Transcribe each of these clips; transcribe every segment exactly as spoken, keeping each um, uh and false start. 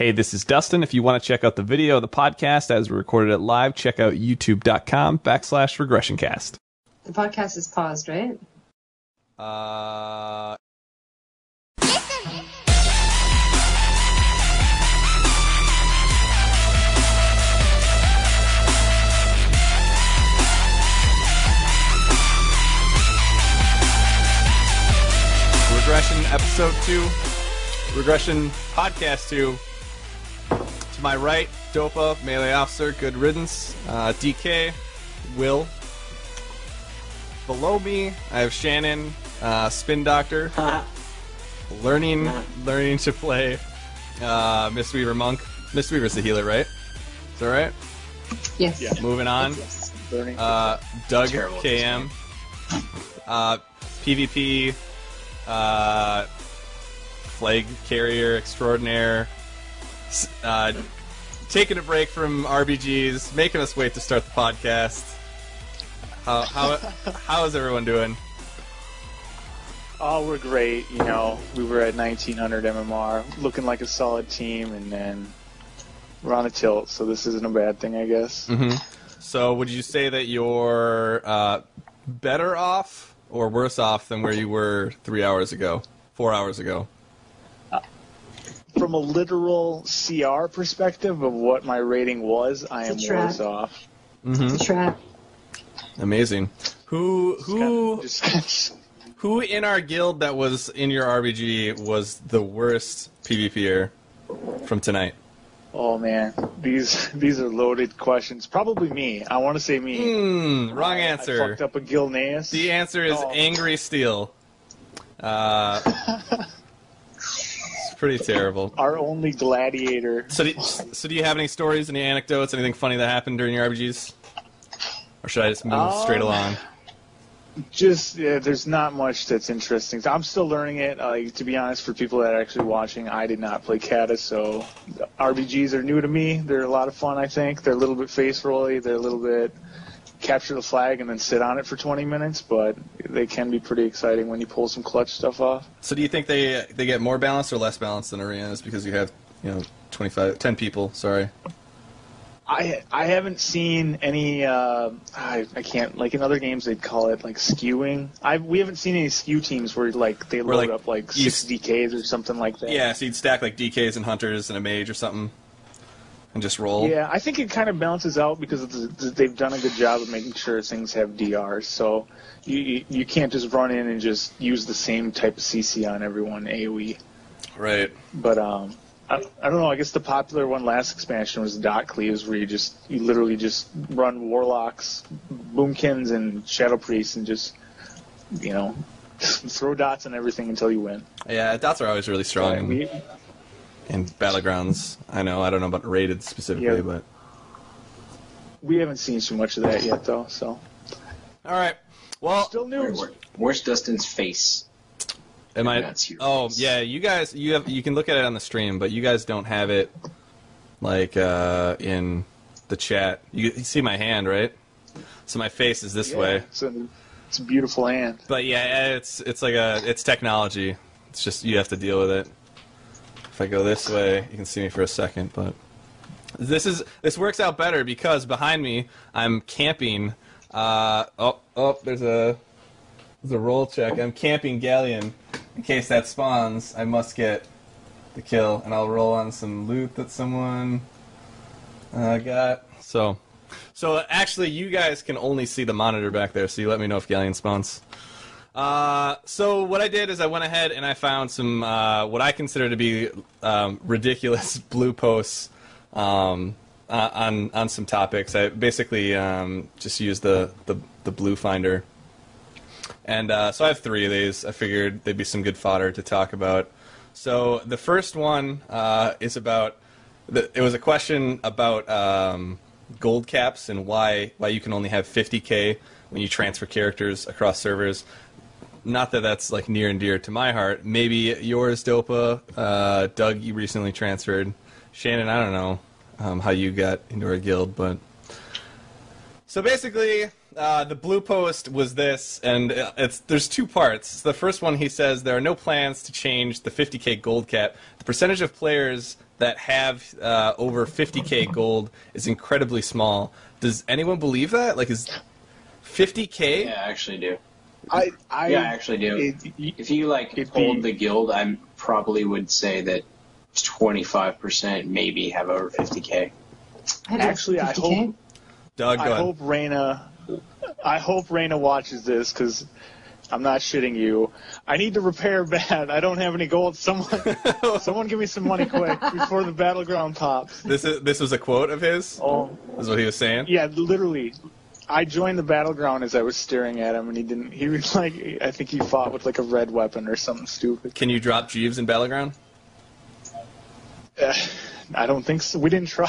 Hey, this is Dustin. If you want to check out the video of the podcast as we recorded it live, check out youtube.com backslash regressioncast. The podcast is paused, right? Uh... Regression episode two, Regression podcast two. To my right, Dopa, melee officer, good riddance. Uh, D K, Will. Below me, I have Shannon, uh, spin doctor, learning, learning to play uh, Mistweaver monk. Mistweaver's the healer, right? Is that right? Yes. Yeah. Moving on, Yes. uh, Doug Terrible K M, uh, PvP. Uh, flag carrier extraordinaire, uh, taking a break from R B Gs, making us wait to start the podcast. How how how is everyone doing? Oh, we're great. You know, we were at nineteen hundred M M R, looking like a solid team, and then we're on a tilt, so this isn't a bad thing, I guess. Mm-hmm. So, would you say that you're uh, better off or worse off than where you were three hours ago, four hours ago? From a literal C R perspective of what my rating was, I am It's a trap. worse off. Mm-hmm. It's a trap. Amazing. Who who Just- who in our guild that was in your R B G was the worst PvPer from tonight? oh man, these these are loaded questions. Probably me. I want to say me. Hmm, wrong I answer. fucked up a Gilneas. The answer is Oh. Angry Steel. Uh, it's pretty terrible. Our only gladiator. So do, so do you have any stories, any anecdotes, anything funny that happened during your R B Gs? Or should I just move Um, straight along? Just, yeah, there's not much that's interesting. I'm still learning it. Uh, to be honest, for people that are actually watching, I did not play Kata, so R B Gs are new to me. They're a lot of fun, I think. They're a little bit face rolly. They're a little bit capture the flag and then sit on it for twenty minutes, but they can be pretty exciting when you pull some clutch stuff off. So do you think they they get more balanced or less balanced than arenas because you have, you know, twenty-five, ten people, sorry. I I haven't seen any. Uh, I I can't like in other games they'd call it like skewing. I we haven't seen any skew teams where like they Where, load like, up like you six s- D Ks or something like that. Yeah, so you'd stack like D Ks and hunters and a mage or something and just roll. Yeah, I think it kind of balances out because of the, they've done a good job of making sure things have D Rs. So you, you you can't just run in and just use the same type of C C on everyone AoE. Right. But um, I, I don't know. I guess the popular one last expansion was Dot Cleaves, where you just you literally just run Warlocks, Boomkins, and Shadow Priests, and just you know throw dots on everything until you win. Yeah, dots are always really strong. Yeah, we, in Battlegrounds. I know, I don't know about rated specifically, Yeah. but... we haven't seen too much of that yet, though. So Alright, well... still new. Where- Where's Dustin's face? Am I... That's your Oh, face. yeah, you guys, you have, you can look at it on the stream, but you guys don't have it, like, uh, in the chat. You, you see my hand, right? So my face is this Yeah, way. It's a, it's a beautiful hand. But yeah, it's it's like a, it's technology. It's just, you have to deal with it. If I go this way, you can see me for a second, but... This is this works out better because behind me, I'm camping... Uh, oh, oh, there's a... There's a roll check. I'm camping Galleon. In case that spawns, I must get the kill, and I'll roll on some loot that someone uh, got. So, so actually, you guys can only see the monitor back there. So you let me know if Galleon spawns. Uh, so what I did is I went ahead and I found some uh, what I consider to be um, ridiculous blue posts um, uh, on on some topics. I basically um, just used the, the the blue finder. And uh, so I have three of these. I figured they'd be some good fodder to talk about. So the first one uh, is about. The, it was a question about um, gold caps and why why you can only have fifty K when you transfer characters across servers. Not that that's like near and dear to my heart. Maybe yours, Dopa. Uh, Doug, you recently transferred. Shannon, I don't know um, how you got into our guild, but so basically. Uh, the blue post was this, and it's there's two parts. The first one, he says, there are no plans to change the fifty K gold cap. The percentage of players that have uh, over fifty K gold is incredibly small. Does anyone believe that? Like, is fifty K? Yeah, I actually do. I, I, Yeah, I actually do. It, If you like It'd hold be- the guild, I probably would say that twenty-five percent maybe have over fifty K. I had Actually, I fifty K. hope- Doug, go I ahead. hope Raina, I hope Raina watches this because I'm not shitting you. I need to repair bad. I don't have any gold. Someone, someone, give me some money quick before the battleground pops. This is this was a quote of his. Oh, Is what he was saying. yeah, literally. I joined the battleground as I was staring at him, and he didn't. He was like, I think he fought with like a red weapon or something stupid. Can you drop Jeeves in Battleground? Uh, I don't think so. We didn't try.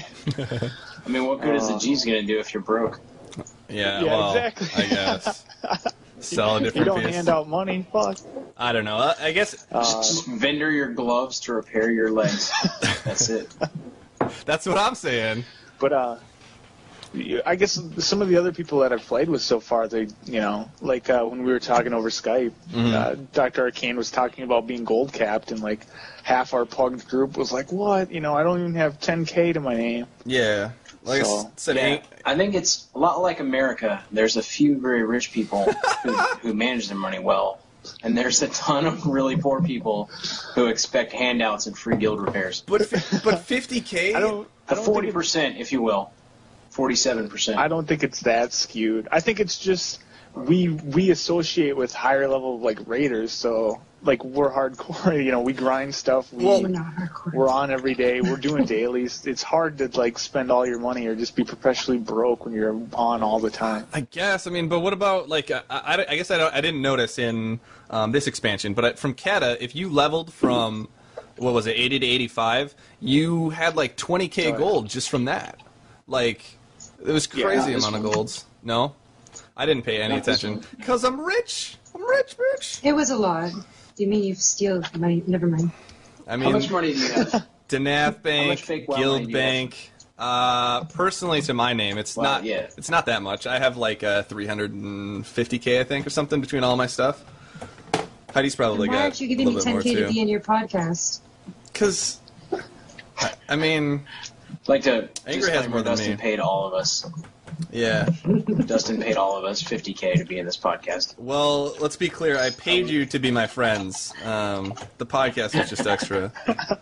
I mean, what good is the Uh, G's going to do if you're broke? Yeah, Yeah, well, exactly. I guess. Sell a you different don't piece. hand out money. Fuck. I don't know. Uh, I guess Uh, Just vendor your gloves to repair your legs. That's it. that's what I'm saying. But uh, you- I guess some of the other people that I've played with so far, they, you know, like uh, when we were talking over Skype, Mm-hmm. uh, Doctor Arcane was talking about being gold capped, and like half our pugged group was like, "What? You know, I don't even have ten K to my name." Yeah. Like I So, s- said, Yeah, ain't- I think it's a lot like America. There's a few very rich people who, who manage their money well, and there's a ton of really poor people who expect handouts and free guild repairs. but fi- but fifty K. I don't. I The don't forty think it's, percent, if you will, forty-seven percent. I don't think it's that skewed. I think it's just we we associate with higher level like raiders, so like we're hardcore. You know, we grind stuff. We, We're not hardcore. We're on every day. We're doing dailies. It's hard to like spend all your money or just be perpetually broke when you're on all the time. I guess. I mean, but what about like? I, I, I guess I, don't, I didn't notice in um, this expansion, but from Kata, if you leveled from what was it, eighty to eighty-five, you had like twenty K Oh, yeah. gold just from that. Like, it was Yeah, crazy this amount of one. golds. No, I didn't pay any Not this attention one. because I'm rich. I'm rich, bitch. It was a lot. Do you mean you steal money? Never mind. I How mean, much money do you have? Danath Bank, much fake WoW money Guild do you have? Bank. Uh, personally, to my name, it's Well, not. yeah. It's not that much. I have like uh, three hundred fifty K, I think, or something between all my stuff. Heidi's probably Why got aren't you a giving me little bit ten more K to be too. in your podcast? Because, I, I mean, Like to Angry has disclaimer, more than Dustin me. paid all of us. yeah. Dustin paid all of us fifty K to be in this podcast. Well, let's be clear. I paid you to be my friends. Um, the podcast is just extra.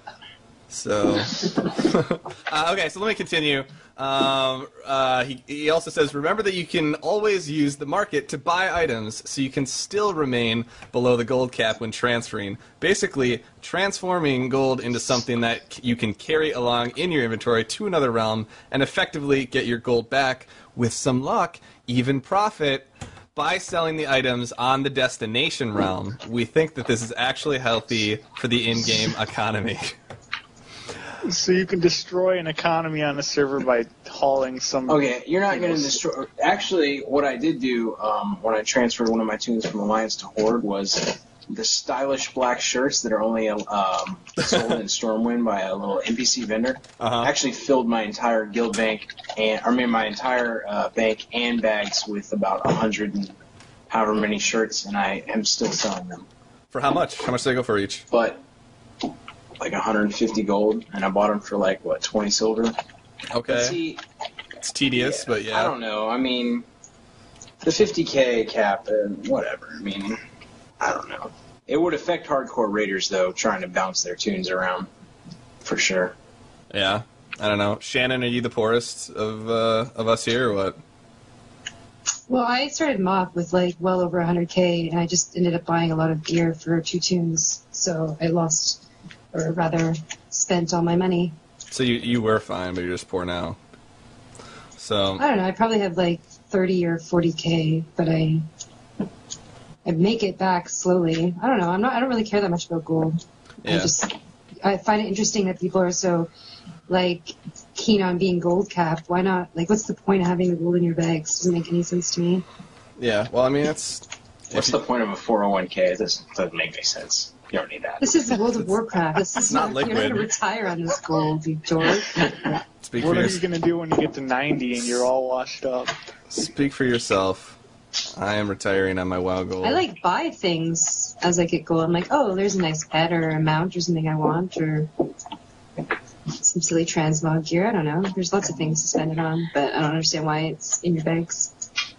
So, uh, okay. So let me continue. Um, uh, he, he also says, remember that you can always use the market to buy items, so you can still remain below the gold cap when transferring. Basically, transforming gold into something that c- you can carry along in your inventory to another realm and effectively get your gold back with some luck, even profit. By selling the items on the destination realm, we think that this is actually healthy for the in-game economy. So you can destroy an economy on a server by hauling some. Okay, you're not going to destroy. Actually, what I did do um, when I transferred one of my tunes from Alliance to Horde was the stylish black shirts that are only um, sold in Stormwind by a little N P C vendor. Uh-huh. Actually, filled my entire guild bank and I mean my entire uh, bank and bags with about a hundred and however many shirts, and I am still selling them. For how much? How much do they go for each? But like one hundred fifty gold, and I bought them for like what twenty silver. But Okay. see, It's tedious, but yeah. I don't know. I mean, the fifty K cap, uh, whatever. I mean, I don't know. It would affect hardcore raiders, though, trying to bounce their tunes around, for sure. Yeah. I don't know. Shannon, are you the poorest of uh, of us here, or what? Well, I started Moth with like well over one hundred K, and I just ended up buying a lot of gear for two tunes, so I lost, or rather, spent all my money. So you you were fine, but you're just poor now. So I don't know. I probably have like thirty or forty K, but I I make it back slowly. I don't know. I'm not. I don't really care that much about gold. I yeah. just I find it interesting that people are so like keen on being gold capped. Why not? Like, what's the point of having the gold in your bags? Doesn't make any sense to me. Yeah. Well, I mean, it's What's the point of a four oh one K? This doesn't make any sense. You don't need that. This is World of Warcraft. This is not You're not liquid. gonna retire on this gold, you dork. speak What for are your, you gonna do when you get to ninety and you're all washed up? speak for yourself. I am retiring on my WoW gold. I like buy things as I get gold. I'm like, oh, there's a nice pet or a mount or something I want, or some silly transmog gear. I don't know. There's lots of things to spend it on, but I don't understand why it's in your bags.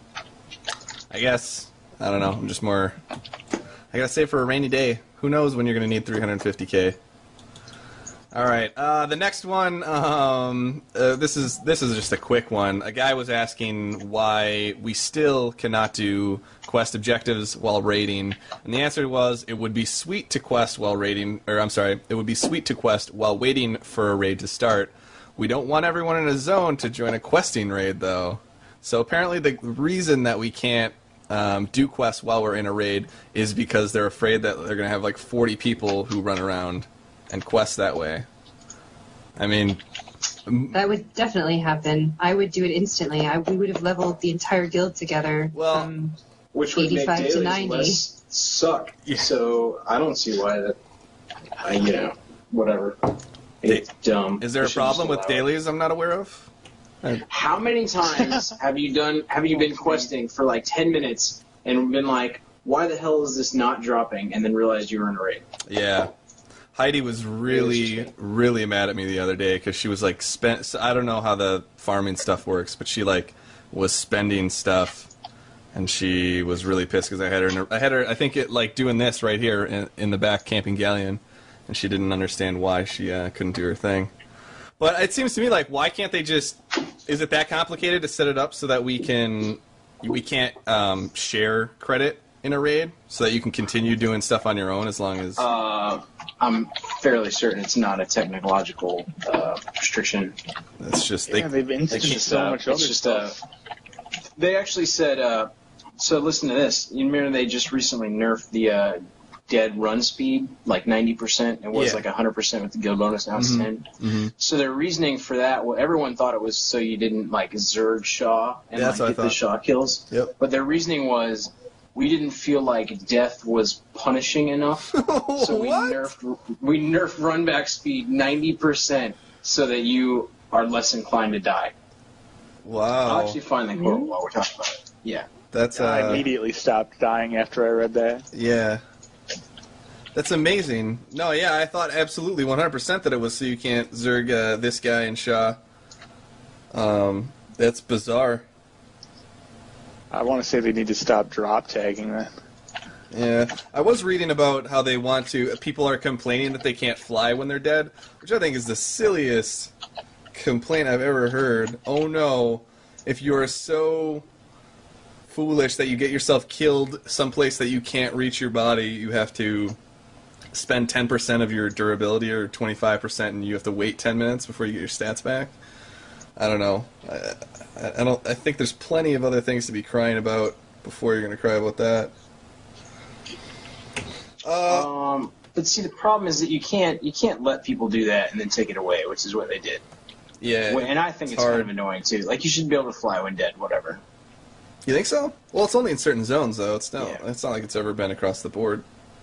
I guess. I don't know. I'm just more... I gotta save for a rainy day. Who knows when you're gonna need three hundred fifty K. Alright, uh, the next one, um, uh, this is this is just a quick one. A guy was asking why we still cannot do quest objectives while raiding, and the answer was it would be sweet to quest while raiding, or I'm sorry, it would be sweet to quest while waiting for a raid to start. We don't want everyone in a zone to join a questing raid, though. So apparently the reason that we can't um, do quests while we're in a raid is because they're afraid that they're going to have like forty people who run around and quest that way. I mean... That would definitely happen. I would do it instantly. I, we would have leveled the entire guild together Well, from Which would make eighty-five to dailies ninety. less suck. Yeah. So I don't see why that. I, you know, whatever. It's dumb. Is there They a should problem just with allow it. dailies I'm not aware of? How many times have you done? Have you been questing for like ten minutes and been like, "Why the hell is this not dropping?" And then realized you were in a raid. Yeah. Heidi was really, really mad at me the other day because she was like, spent. So I don't know how the farming stuff works, but she like was spending stuff, and she was really pissed because I had her. In her I had her. I think it like doing this right here in, in the back, camping galleon, and she didn't understand why she uh, couldn't do her thing. But it seems to me like, why can't they just? Is it that complicated to set it up so that we can, we can't um, share credit in a raid, so that you can continue doing stuff on your own as long as. Uh, I'm fairly certain it's not a technological uh, restriction. It's just they. Yeah, they've It's instanced just, so uh, much it's other just uh, stuff. they actually said. Uh, so listen to this. You remember they just recently nerfed the uh, dead run speed like ninety percent. It was Yeah. like one hundred percent with the guild bonus. Now it's Mhm. ten. Mm-hmm. So their reasoning for that, well, everyone thought it was so you didn't like Zerg Shaw and Yeah, that's like what I get the thought. Shaw kills. Yep. But their reasoning was we didn't feel like death was punishing enough, so we What? nerfed we nerfed run back speed ninety percent so that you are less inclined to die. I'll Wow. actually find the quote while we're talking about it. Yeah. That's I uh. immediately stopped dying after I read that. Yeah. That's amazing. No, yeah, I thought absolutely one hundred percent that it was so you can't Zerg uh, this guy and Shaw. Um, that's bizarre. I want to say they need to stop drop tagging that. Yeah, I was reading about how they want to. People are complaining that they can't fly when they're dead, which I think is the silliest complaint I've ever heard. Oh no, if you are so foolish that you get yourself killed someplace that you can't reach your body, you have to spend ten percent of your durability or twenty-five percent, and you have to wait ten minutes before you get your stats back. I don't know. I, I, I don't. I think there's plenty of other things to be crying about before you're going to cry about that. Uh, Um, but see, the problem is that you can't you can't let people do that and then take it away, which is what they did. yeah. And I think it's it's, kind hard. of annoying too. Like you should be able to fly when dead, whatever. You think so? Well, it's only in certain zones, though. It's no. Yeah. It's not like it's ever been across the board.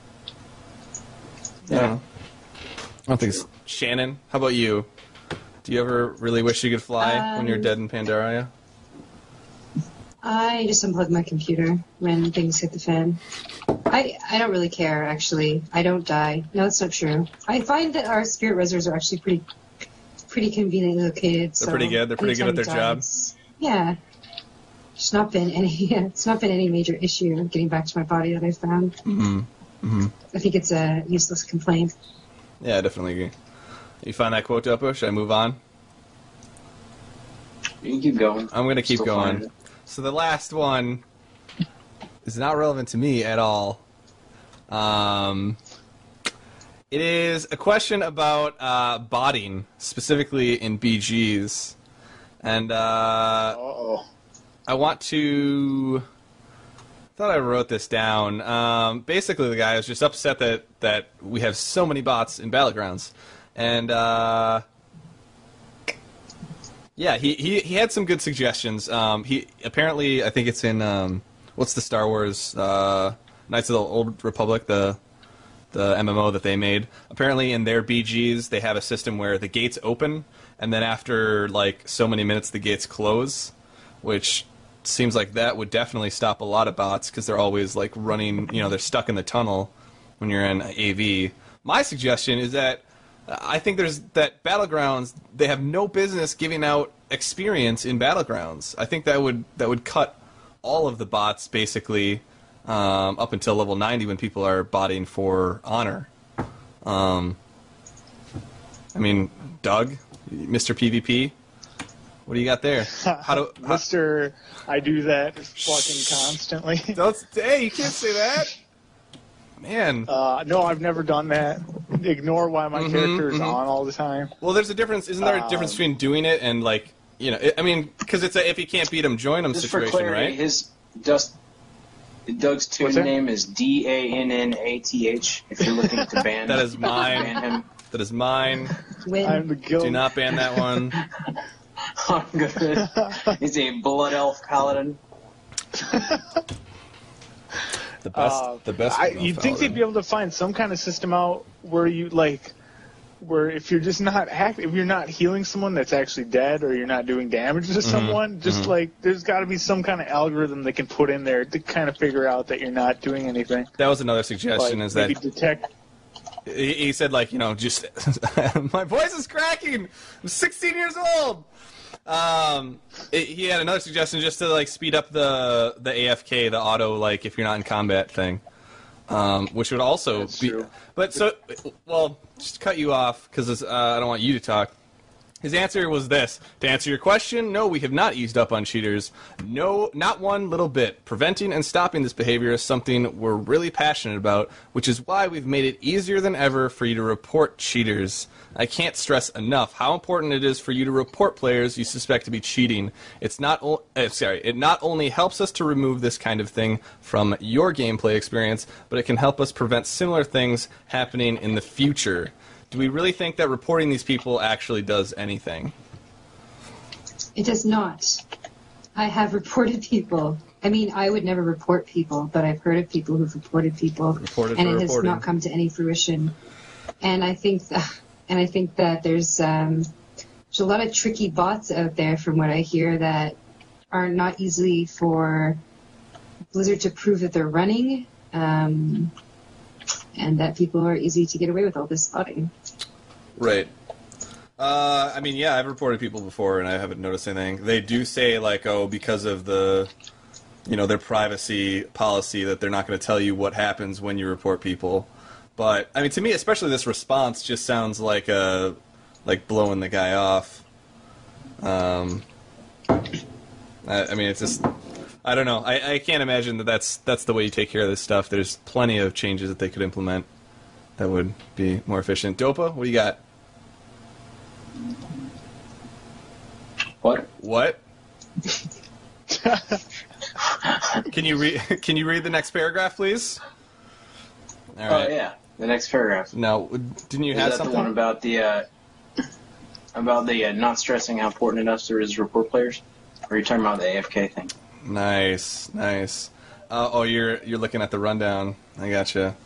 Yeah. I don't know. I don't think it's... Shannon, how about you? Do you ever really wish you could fly when you're Um, dead in Pandaria? I just unplug my computer when things hit the fan. I I don't really care, actually. I don't die. No, that's not true. I find that our spirit reserves are actually pretty pretty conveniently located. They're so pretty good? They're pretty good anytime at their you die, job? it's- Yeah. It's not been any yeah, it's not been any major issue getting back to my body that I've found. Mm-hmm. Mm-hmm. I think it's a useless complaint. Yeah, I definitely agree. You find that quote, Uppo? Should I move on? You can keep going. I'm going to keep Still find going. it. So the last one is not relevant to me at all. Um, it is a question about uh, botting, specifically in B Gs. And uh, Uh-oh. I want to... I thought I wrote this down. Um, basically, the guy was just upset that, that we have so many bots in Battlegrounds. And... Uh, Yeah, he, he, he had some good suggestions. Um, he apparently, I think it's in um, what's the Star Wars uh, Knights of the Old Republic, the the M M O that they made. Apparently, in their B Gs, they have a system where the gates open, and then after like so many minutes, the gates close, which seems like that would definitely stop a lot of bots because they're always like running. You know, they're stuck in the tunnel when you're in A V. My suggestion is that I think there's that Battlegrounds, they have no business giving out experience in Battlegrounds. I think that would that would cut all of the bots basically um, up until level ninety when people are botting for honor. Um, I mean, Doug, Mister PvP, what do you got there? How do how, Mister I do that fucking constantly. Don't, hey, you can't say that. Man. Uh, no, I've never done that. Ignore why my Mhm, character is mhm. on all the time. Well, there's a difference. Isn't there a difference Um, between doing it and like, you know? I mean, because it's a if you can't beat him, join him Just for situation, clarity, right? his Dust, Doug's tune What's that? name is D A N N A T H. If you're looking to ban, That is mine. ban him, That is mine. Win. I'm the guild. Do not ban that one. I'm gonna. He's a blood elf paladin. The best. Uh, the best. I, you'd think they'd be able to find some kind of system out where you like, where if you're just not act, if you're not healing someone that's actually dead, or you're not doing damage to someone, just mhm. like there's got to be some kind of algorithm they can put in there to kind of figure out that you're not doing anything. That was another Like suggestion. is maybe that detect. he, he said like you know just my voice is cracking. I'm sixteen years old. Um, it, he had another suggestion just to like speed up the the A F K, the auto like if you're not in combat thing, um, which would also That's be. true. But so, well, just to cut you off because uh, I don't want you to talk. His answer was this. To answer your question, no, we have not eased up on cheaters. No, not one little bit. Preventing and stopping this behavior is something we're really passionate about, which is why we've made it easier than ever for you to report cheaters. I can't stress enough how important it is for you to report players you suspect to be cheating. It's not o- uh, sorry, it not only helps us to remove this kind of thing from your gameplay experience, but it can help us prevent similar things happening in the future. Do we really think that reporting these people actually does anything? It does not. I have reported people. I mean, I would never report people, but I've heard of people who've reported people, Reported and for it has reporting. not come to any fruition. And I think that, and I think that there's um, there's a lot of tricky bots out there, from what I hear, that are not easily for Blizzard to prove that they're running, um, and that people are easy to get away with all this spotting. Right. Uh, I mean, yeah, I've reported people before, and I haven't noticed anything. They do say, like, oh, because of the, you know, their privacy policy, that they're not going to tell you what happens when you report people. But I mean, to me, especially this response just sounds like a, like blowing the guy off. Um, I, I mean, it's just, I don't know. I, I can't imagine that that's that's the way you take care of this stuff. There's plenty of changes that they could implement that would be more efficient. Dopa, what do you got? What? What? Can you read? Can you read the next paragraph, please? All Oh right. yeah, the next paragraph. Now, didn't you Is have that something? the one about the uh, about the uh, not stressing how important enough there is to report players? Or are you talking about the A F K thing? Nice, nice. Uh, oh, you're you're looking at the rundown. I gotcha.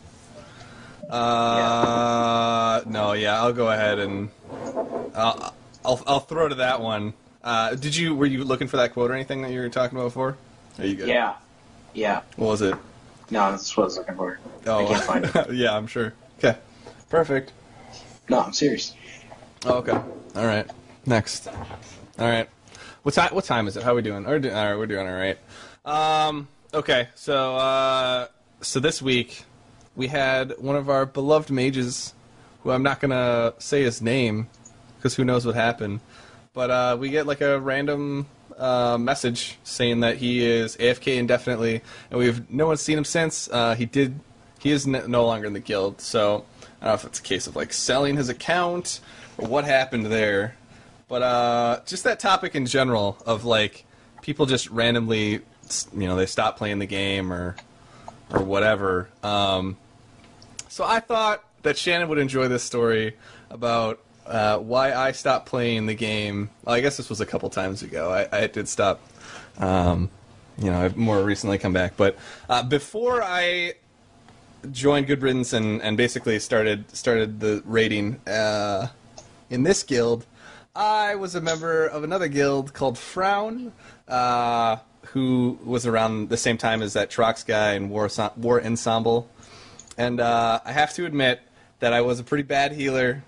Uh, no, yeah, I'll go ahead and I'll I'll, I'll throw to that one. Uh, did you were you looking for that quote or anything that you were talking about before? Are you good? Yeah, yeah. What was it? No, that's what I was looking for. Oh, I can't find it. yeah, I'm sure. Okay, perfect. No, I'm serious. Oh, okay. All right. Next. All right. What time? What time is it? How are we doing? We're doing all right. We're doing all right. Um. Okay. So. Uh. So this week, we had one of our beloved mages, who I'm not gonna say his name, because who knows what happened. But uh, we get like a random uh, message saying that he is A F K indefinitely, and we've no one's seen him since. Uh, he did. He is n- no longer in the guild. So I don't know if it's a case of like selling his account or what happened there. But uh, just that topic in general of like people just randomly, you know, they stop playing the game or or whatever. Um, so I thought that Shannon would enjoy this story about uh, why I stopped playing the game. Well, I guess this was a couple times ago. I, I did stop. Um, you know, I've more recently come back. But uh, before I joined Good Riddance and, and basically started started the raiding uh, in this guild, I was a member of another guild called Frown, uh, who was around the same time as that Trox guy in War, War Ensemble. And uh, I have to admit that I was a pretty bad healer,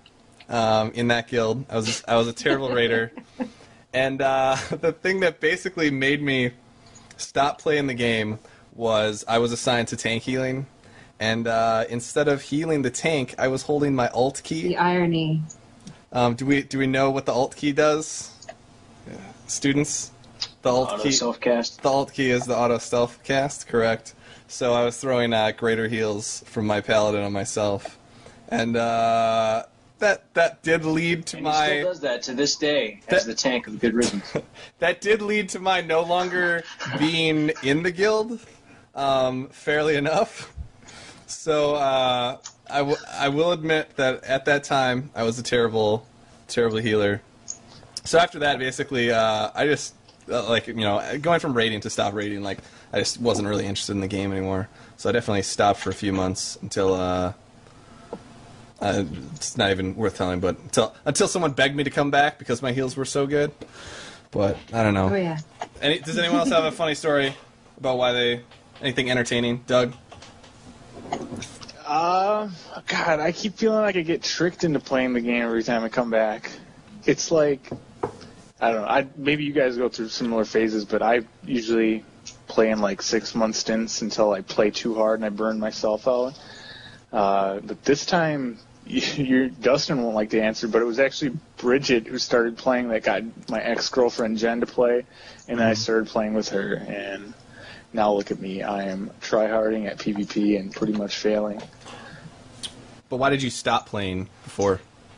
um, in that guild. I was I was a terrible raider, and uh, the thing that basically made me stop playing the game was I was assigned to tank healing, and uh, instead of healing the tank, I was holding my alt key. The irony. Um, do we do we know what the alt key does, yeah. Students? The alt Auto key. self-cast. The alt key is the auto stealth cast, correct? So I was throwing uh, greater heals from my paladin on myself, and uh, that that did lead to And my. he still does that to this day as That- the tank of Good Riddance. That did lead to my no longer being in the guild, um, fairly enough. So uh, I, w- I will admit that at that time I was a terrible, terrible healer. So after that, basically, uh, I just uh, like you know going from raiding to stop raiding, like I just wasn't really interested in the game anymore. So I definitely stopped for a few months until. Uh, Uh, it's not even worth telling, but until until someone begged me to come back because my heals were so good. But I don't know. Oh yeah. Any, does anyone else have a funny story about why they anything entertaining? Doug? Uh, God, I keep feeling like I get tricked into playing the game every time I come back. It's like, I don't know. I maybe you guys go through similar phases, but I usually play in like six month stints until I play too hard and I burn myself out. Uh, but this time, you, Dustin won't like to answer, but it was actually Bridget who started playing that got my ex-girlfriend Jen to play, and then I started playing with her, and now look at me. I am tryharding at PvP and pretty much failing. But why did you stop playing before?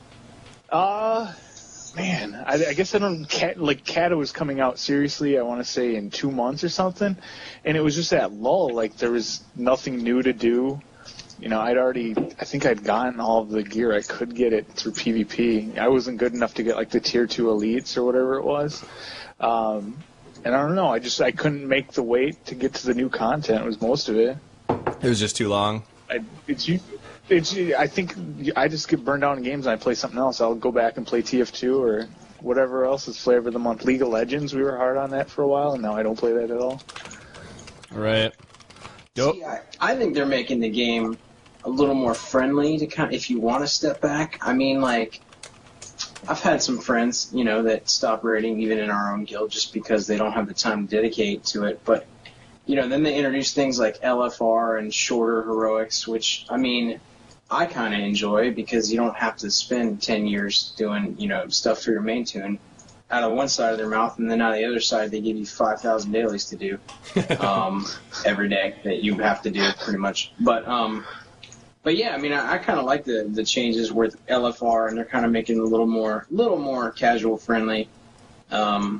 Uh, man, I, I guess I don't, Cat, like, Kata was coming out seriously, I want to say, in two months or something, and it was just that lull, like, there was nothing new to do. You know, I'd already, I think I'd gotten all of the gear I could get it through PvP. I wasn't good enough to get, like, the tier two elites or whatever it was. Um, and I don't know, I just, I couldn't make the wait to get to the new content, was most of it. It was just too long. I, it's, you- it's, I think I just get burned out in games and I play something else. I'll go back and play T F two or whatever else is flavor of the month. League of Legends, we were hard on that for a while, and now I don't play that at all. Right. Dope. See, I, I think they're making the game a little more friendly to kind of, if you want to step back. I mean, like, I've had some friends, you know, that stop raiding even in our own guild just because they don't have the time to dedicate to it. But, you know, then they introduce things like L F R and shorter heroics, which, I mean, I kind of enjoy because you don't have to spend ten years doing, you know, stuff for your main tune out of one side of their mouth, and then out of the other side they give you five thousand dailies to do um, every day that you have to do pretty much. But, um, but yeah, I mean, I, I kind of like the, the changes with L F R, and they're kind of making it a little more, little more casual friendly. Um,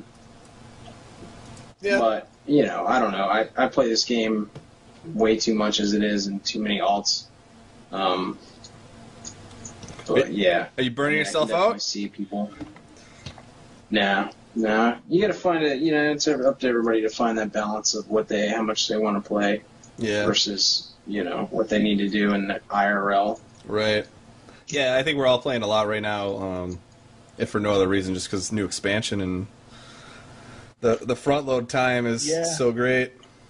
Yeah. But, you know, I don't know. I, I play this game way too much as it is and too many alts. Um, but yeah. Are you burning I mean, yourself I can definitely out? see people. Nah, nah. You got to find it. You know, it's up to everybody to find that balance of what they, how much they want to play Yeah. versus, you know, what they need to do in the I R L. Right. Yeah, I think we're all playing a lot right now, um, if for no other reason, just because new expansion and the the front load time is Yeah. so great.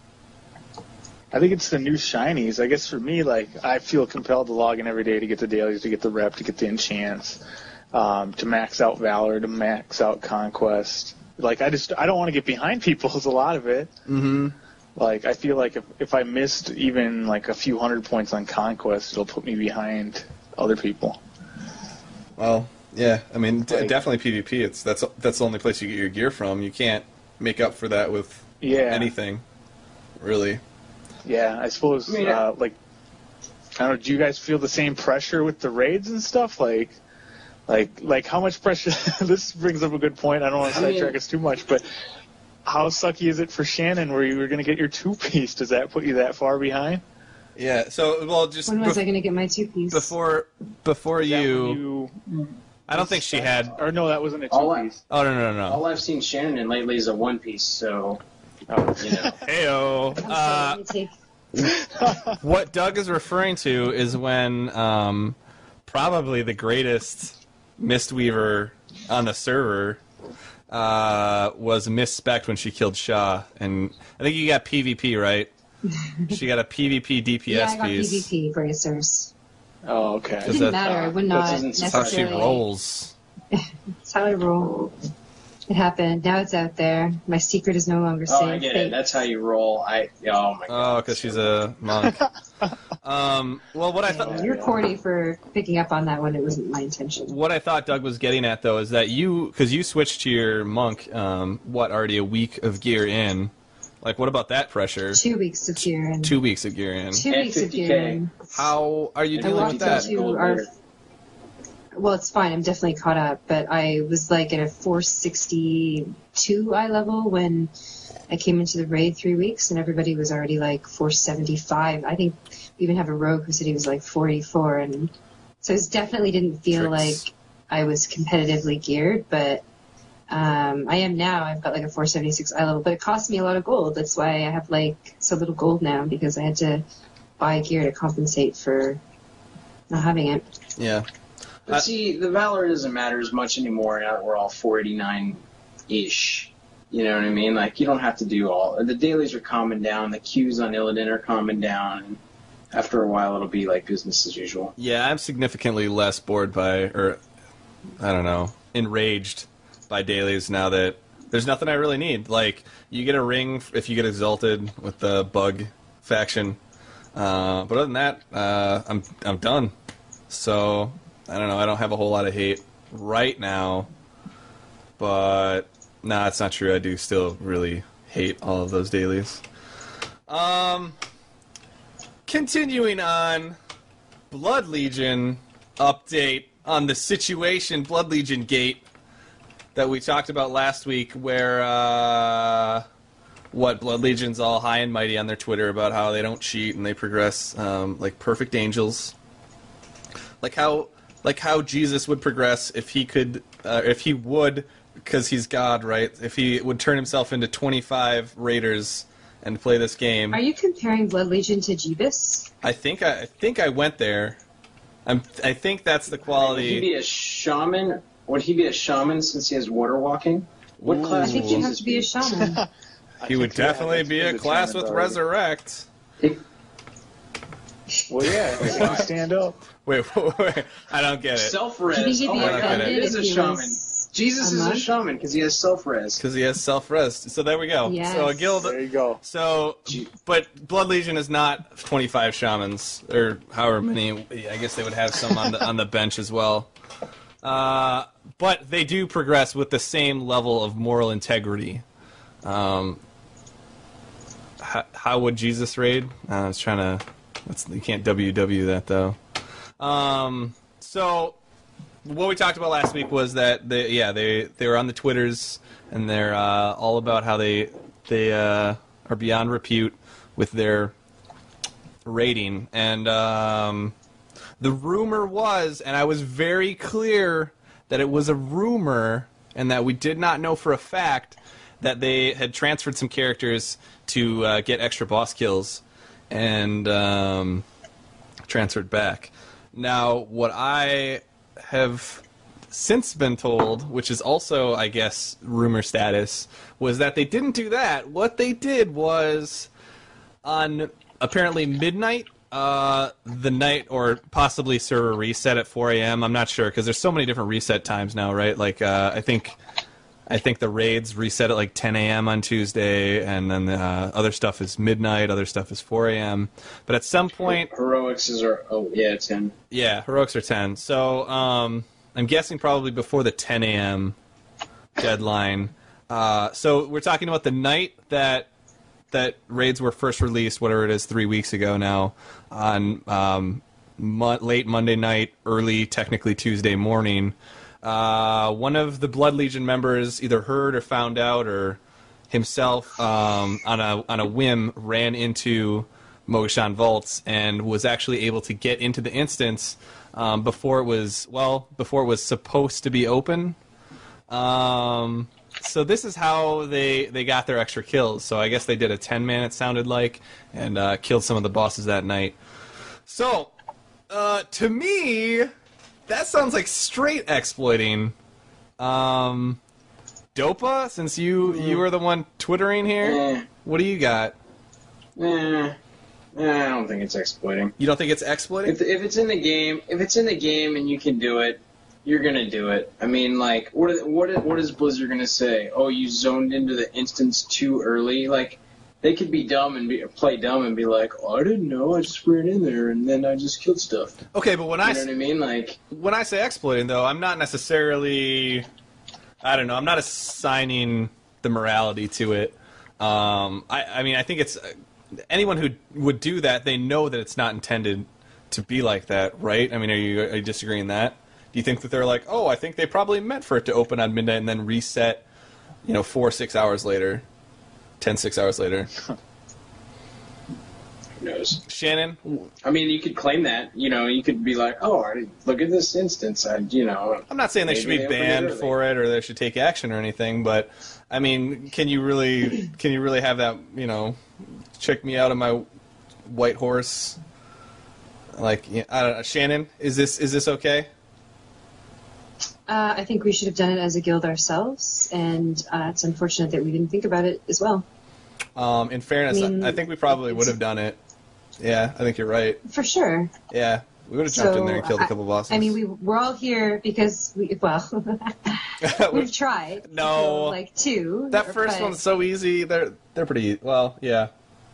I think it's the new shinies. I guess for me, like, I feel compelled to log in every day to get the dailies, to get the rep, to get the enchants, um, to max out Valor, to max out Conquest. Like, I just, I don't want to get behind people is a lot of it. Mm-hmm. Like, I feel like if, if I missed even, like, a few hundred points on Conquest, it'll put me behind other people. Well, yeah. I mean, d- Like- definitely PvP. It's that's that's the only place you get your gear from. You can't make up for that with Yeah. anything, really. Yeah, I suppose, I mean, uh, like, I don't know, do you guys feel the same pressure with the raids and stuff? Like, like, like how much pressure, this brings up a good point, I don't want to I mean- sidetrack us too much, but how sucky is it for Shannon where you were going to get your two-piece? Does that put you that far behind? Yeah. So, well, just When was bef- I going to get my two piece? before before Is that when you, you- I don't think she had. Or no, that wasn't a All I- two-piece. Oh no no no. All I've seen Shannon in lately is a one piece, so, Oh. you know. Heyo. I'm Uh, sorry, let me take. what Doug is referring to is when um, probably the greatest Mistweaver on the server uh, was misspec'd when she killed Shaw, and I think you got PvP right. She got a PvP D P S Yeah, I got piece. PvP bracers. Oh, okay. It Is didn't that- matter. I would that not doesn't- That's how she necessarily. rolls. That's how I roll. It happened. Now it's out there. My secret is no longer Oh, safe. I get They- it. That's how you roll. I. Oh my Oh, god. because she's a monk. um, well, what I thought. You're corny for picking up on that one. It wasn't my intention. What I thought Doug was getting at, though, is that you, because you switched to your monk, um, what, already a week of gear in. Like, what about that pressure? Two weeks of gear and Two weeks of gear in. two And weeks of fifty K. gear and How are you And I dealing walked with that? fifty K. into our. Well, it's fine. I'm definitely caught up, but I was like at a four sixty-two eye level when I came into the raid three weeks, and everybody was already like four seventy-five. I think we even have a rogue who said he was like four eighty-four, and so it definitely didn't feel Tricks. like I was competitively geared, but um, I am now. I've got like a four seventy-six eye level, but it cost me a lot of gold. That's why I have like so little gold now, because I had to buy gear to compensate for not having it. Yeah. But Uh, see, the Valor doesn't matter as much anymore now that we're all four eighty-nine-ish. You know what I mean? Like, you don't have to do all... The dailies are calming down, the queues on Illidan are calming down, and after a while it'll be like business as usual. Yeah, I'm significantly less bored by, or, I don't know, enraged by dailies now that there's nothing I really need. Like, you get a ring if you get exalted with the bug faction. Uh, but other than that, uh, I'm I'm done. So, I don't know, I don't have a whole lot of hate right now. But, nah, that's not true. I do still really hate all of those dailies. Um... Continuing on, Blood Legion update on the situation, Blood Legion Gate, that we talked about last week, where, uh, what, Blood Legion's all high and mighty on their Twitter about how they don't cheat and they progress um, like perfect angels. Like how, like how Jesus would progress if he could, uh, if he would, because he's God, right? If he would turn himself into twenty-five raiders and play this game. Are you comparing Blood Legion to Jeebus? I think I, I think I went there. I'm. I think that's the Would he quality. be a shaman? Would he be a shaman since he has water walking? What Ooh. class I think would you have Jesus to be a shaman. I He would think, yeah, definitely that's be been a class with determined already. resurrect. Well, yeah, he can stand up. Wait, wait, wait, I don't get it. Self-res. Do you think he'd Oh be my god, offended it is a if he shaman. was Jesus a is a monk? shaman because he has self-res. Because he has self-rest. So there we go. Yes. So a guild. There you go. So, but Blood Legion is not twenty-five shamans or however many. I guess they would have some on the on the bench as well. Uh, but they do progress with the same level of moral integrity. Um, how, how would Jesus raid? Uh, I was trying to. That's, you can't W W that though. Um, so what we talked about last week was that they, yeah, they they were on the Twitters and they're uh, all about how they they uh, are beyond repute with their rating. And um, the rumor was, and I was very clear that it was a rumor and that we did not know for a fact that they had transferred some characters to uh, get extra boss kills and um, transferred back. Now, what I have since been told, which is also, I guess, rumor status, was that they didn't do that. What they did was, on apparently midnight, uh, the night, or possibly server reset at four a.m., I'm not sure, because there's so many different reset times now, right? Like, uh, I think... I think the raids reset at like ten a.m. on Tuesday, and then the uh, other stuff is midnight, other stuff is four a.m. But at some point... Heroics is our... Oh, yeah, ten. Yeah, heroics are ten. So um, I'm guessing probably before the ten a.m. deadline. Uh, so we're talking about the night that that raids were first released, whatever it is, three weeks ago now, on um, mo- late Monday night, early, technically Tuesday morning. Uh, one of the Blood Legion members either heard or found out, or himself um, on a on a whim ran into Mogashan Vaults and was actually able to get into the instance um, before it was well before it was supposed to be open. Um, so this is how they they got their extra kills. So I guess they did a ten man, it sounded like, and uh, killed some of the bosses that night. So uh, to me, that sounds like straight exploiting. Um, Dopa, since you you were the one twittering here, Eh, what do you got? eh. Eh, I don't think it's exploiting. You don't think it's exploiting? If, if it's in the game, if it's in the game and you can do it, you're gonna do it. I mean, like, what is, what is, what is Blizzard gonna say? Oh, you zoned into the instance too early. Like, they could be dumb and be, play dumb and be like, oh, I didn't know. I just ran in there and then I just killed stuff. Okay, but when You I know s- what I mean? Like, when I say exploiting, though, I'm not necessarily, I don't know, I'm not assigning the morality to it. Um, I, I mean, I think it's, anyone who would do that, they know that it's not intended to be like that, right? I mean, are you, are you disagreeing that? Do you think that they're like, oh, I think they probably meant for it to open on midnight and then reset, you know, four, six hours later, ten, six hours later? who knows? Shannon? I mean, you could claim that. You know, you could be like, oh, I, look at this instance. I, you know. I'm not saying they should be Maybe they opened it banned early. for it or they should take action or anything, but I mean, can you really can you really have that, you know, check me out on my white horse? Like, yeah, I don't know. Shannon, is this is this okay? Uh, I think we should have done it as a guild ourselves, and uh, it's unfortunate that we didn't think about it as well. Um, in fairness, I mean, I, I think we probably would have done it. Yeah, I think you're right. For sure. Yeah, we would have jumped So, in there and killed a I- couple bosses. I mean, we, we're all here because, we well, we've tried. to No. kill, like, two. that first but one's so easy. They're they're pretty well, yeah.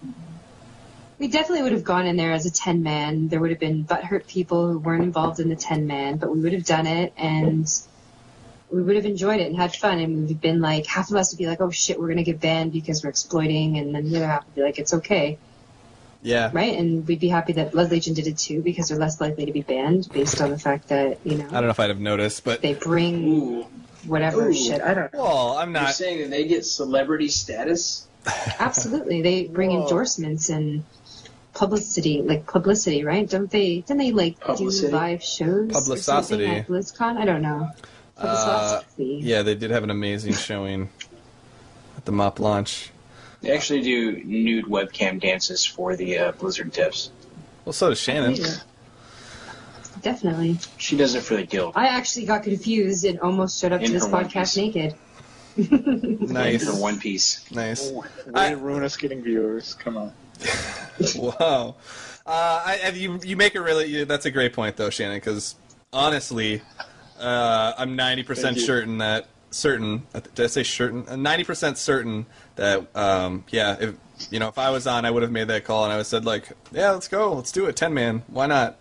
We definitely would have gone in there as a ten-man. There would have been butthurt people who weren't involved in the ten-man, but we would have done it, and we would have enjoyed it and had fun, and we would have been like, half of us would be like, oh shit, we're going to get banned because we're exploiting, and then the other half would be like, it's okay, Yeah. right? And we'd be happy that Blood Legion did it too, because they're less likely to be banned based on the fact that, you know, I don't know if I'd have noticed, but they bring Ooh. whatever Ooh. shit. I don't know. well, I'm You're not. saying that they get celebrity status? Absolutely. They bring Whoa. endorsements and publicity, like publicity, right? Don't they, don't they like Publicity? do live shows or Publicity. something at BlizzCon? I don't know. Uh, Publicity. yeah, they did have an amazing showing at the mop launch. They actually do nude webcam dances for the uh, Blizzard tips. Well, so does Shannon. Yeah. Definitely. She does it for the guild. I actually got confused and almost showed up In to this her one podcast piece. naked. Nice. For One Piece. Nice. Way I- to ruin us getting viewers. Come on. Wow. Uh, I, I, you you make a really you, that's a great point though, Shannon. Because honestly, uh, I'm ninety percent Thank you. certain that certain did I say certain? I'm ninety percent certain that um, yeah, if you know if I was on, I would have made that call and I would have said like, yeah, let's go, let's do it, ten man, why not?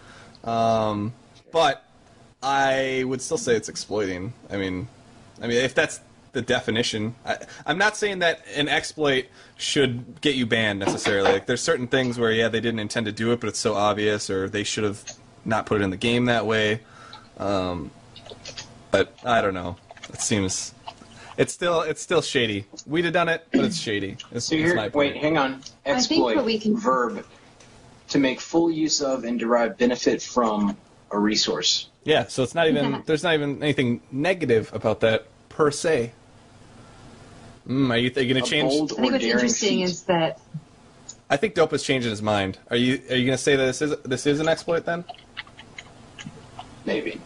Um, but I would still say it's exploiting. I mean, I mean if that's the definition. I, I'm not saying that an exploit should get you banned necessarily. Like, there's certain things where, yeah, they didn't intend to do it, but it's so obvious, or they should have not put it in the game that way. Um, but I don't know. It seems it's still it's still shady. We'd have done it, but it's shady. It's, So it's here, my point. wait, hang on. I think Exploit, what we can- verb, to make full use of and derive benefit from a resource. Yeah, so it's not even there's not even anything negative about that per se. Mm, are you th- going A to change? bold I think or what's daring interesting feat. is that I think Dope is changing his mind. Are you are you going to say that this is this is an exploit then? Maybe.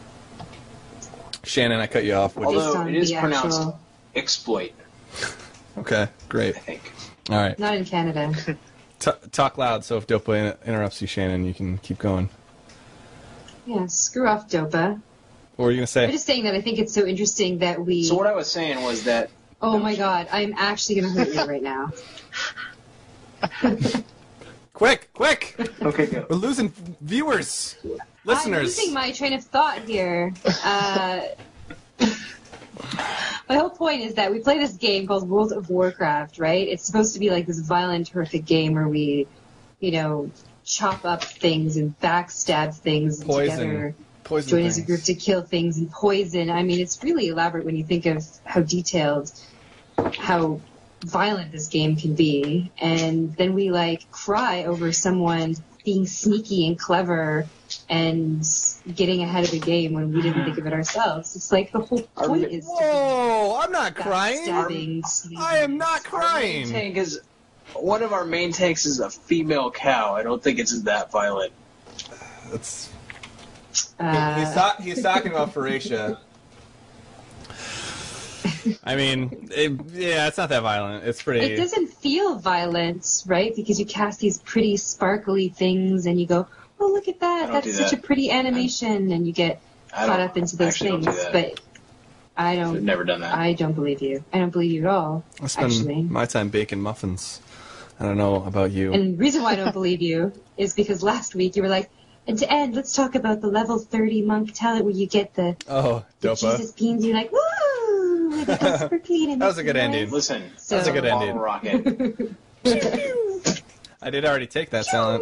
Shannon, I cut you off. Would you? Based Although on it is the pronounced actual- exploit, Okay, great. I think. All right. not in Canada. T- talk loud, so if Dopa in- interrupts you, Shannon, you can keep going. Yeah, screw off Dopa. What were you going to I'm say? just saying that I think it's so interesting that we. So what I was saying was that Oh my god, I'm actually gonna hurt you right now. Quick, quick! okay, go. We're losing viewers, I'm listeners. losing my train of thought here. Uh, my whole point is that we play this game called World of Warcraft, right? It's supposed to be like this violent, horrific game where we, you know, chop up things and backstab things Poison. together. Poison Join as a things. group to kill things and poison. I mean, it's really elaborate when you think of how detailed, how violent this game can be. And then we like cry over someone being sneaky and clever and getting ahead of the game when we didn't think of it ourselves. It's like the whole point is to Whoa! I'm not be crying. backstabbing. I am not Our main crying. tank is one of our main tanks is a female cow. I don't think it's that violent. It's, Uh, he's, ta- he's talking about Phoracia. I mean, it, yeah, it's not that violent. It's pretty. It doesn't feel violent, right? Because you cast these pretty sparkly things and you go, oh, look at that. don't That's do such that. a pretty animation. And you get I caught don't- up into I those actually don't do things. that. But I I've don't. never done that. I don't believe you. I don't believe you at all, I spend actually. my time baking muffins. I don't know about you. And the reason why I don't believe you is because last week you were like, and to end, let's talk about the level thirty monk talent where you get the, oh, the Dopa. Jesus beans. You're like, woo! With the super clean and That was a good nice. ending. Listen, So- That's a good bottle ending. rocket. I did already take that talent.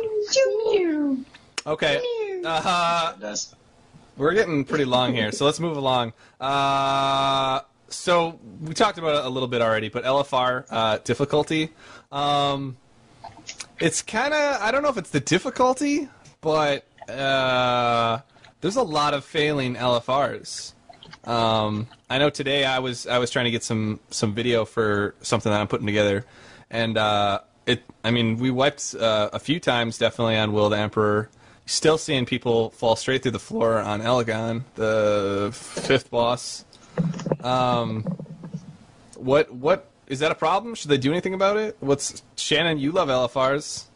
Okay. Uh, It does. we're getting pretty long here, so let's move along. Uh, so we talked about it a little bit already, but L F R uh, difficulty. Um, it's kind of, I don't know if it's the difficulty, but uh, there's a lot of failing L F Rs. Um, I know today I was I was trying to get some some video for something that I'm putting together, and uh, it. I mean, we wiped uh, a few times definitely on Will the Emperor. Still seeing people fall straight through the floor on Elegon, the fifth boss. Um, what what is that a problem? Should they do anything about it? What's Shannon? You love L F Rs.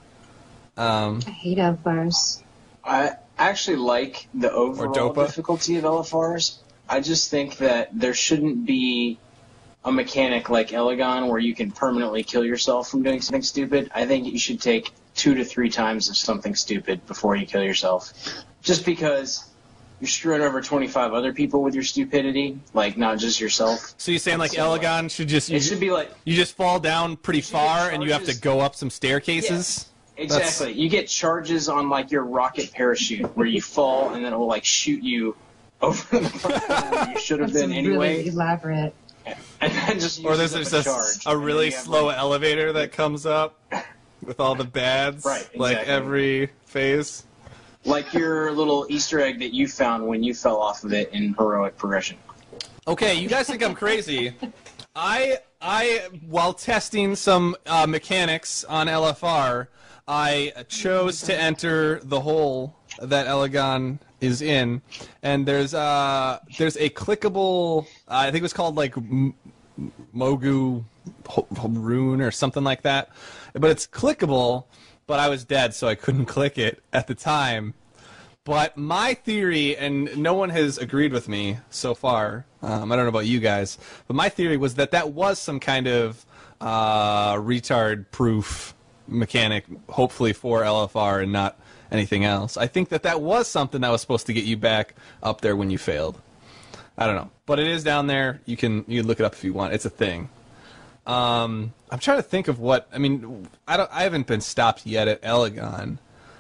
Um, I hate L F Rs. I actually like the overall Dopa. difficulty of L F Rs. I just think that there shouldn't be a mechanic like Elegon where you can permanently kill yourself from doing something stupid. I think you should take two to three times of something stupid before you kill yourself. Just because you're screwing over twenty-five other people with your stupidity, like not just yourself. so you're saying like So, Elegon should just you, It should be like, you just fall down pretty get far and you have to charges. go up some staircases? exactly, you get charges on like your rocket parachute where you fall and then it will like shoot you over the front where you should have That's been really anyway. elaborate. And then just Or there's uses just up a, a, charge, a and then really you have, slow like- elevator that comes up with all the bads, Right, like exactly. every phase. like your little Easter egg that you found when you fell off of it in heroic progression. Okay, you guys think I'm crazy. I, I, while testing some uh, mechanics on L F R, I chose to enter the hole that Elegon is in, and there's uh there's a clickable. Uh, I think it was called like M- Mogu Ho- Ho- Rune or something like that, but it's clickable. But I was dead, so I couldn't click it at the time. But my theory, and no one has agreed with me so far, um, I don't know about you guys, but my theory was that that was some kind of uh, retard-proof mechanic, hopefully for L F R and not anything else. I think that that was something that was supposed to get you back up there when you failed. I don't know. But it is down there. You can you can look it up if you want. It's a thing. Um, I'm trying to think of what, I mean, I, don't, I haven't been stopped yet at Elegon.